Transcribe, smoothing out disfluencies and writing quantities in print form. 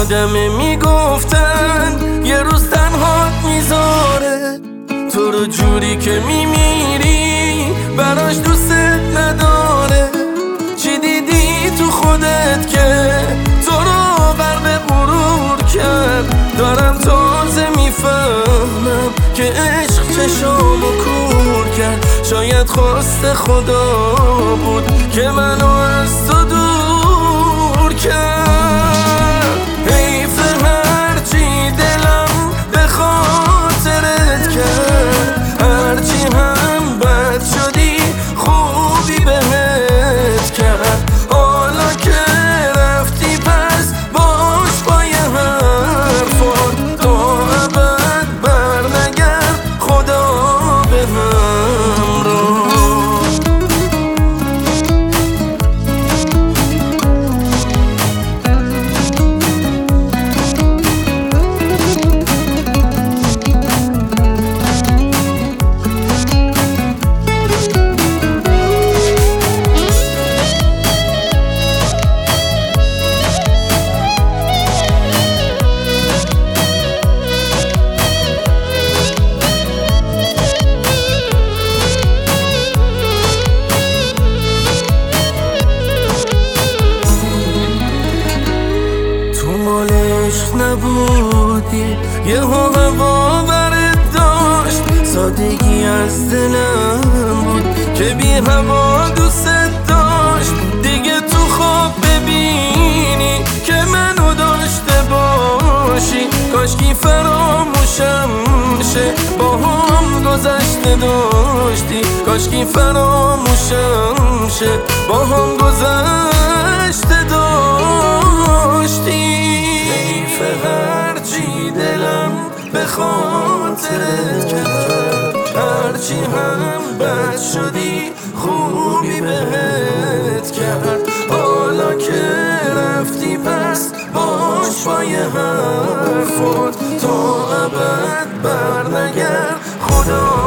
آدمه میگفتن یه روز تنها میذاره، تو رو جوری که میمیری براش دوست نداره. چی دیدی تو خودت که تو رو غرق غرور کرد؟ دارم تازه میفهمم که عشق چشامو کور کرد. شاید خواست خدا بود که منو از تو دور کرد. حیف هرچی دلم به خاطرت کرد، هرچی هم بد شدی خوبی بهت کرد. حالا که رفتی پس باش با یه حرفات، تا ابد برنگرد خدا به همراه. عشق نبودی یه هوا برت داشت، سادگی از دلم بود که بی هوا دوست داشت. دیگه تو خواب ببینی که منو داشته باشی، کاشکی فراموشم شه با هم گذشته داشتی. کاشکی فراموشم شه با هم گذشته داشتی. هرچی دلم به خاطرت کرد، هرچی هم بد شدی خوبی بهت کرد. حالا که رفتی پس باش با یه حرفات، تا ابد برنگرد خدا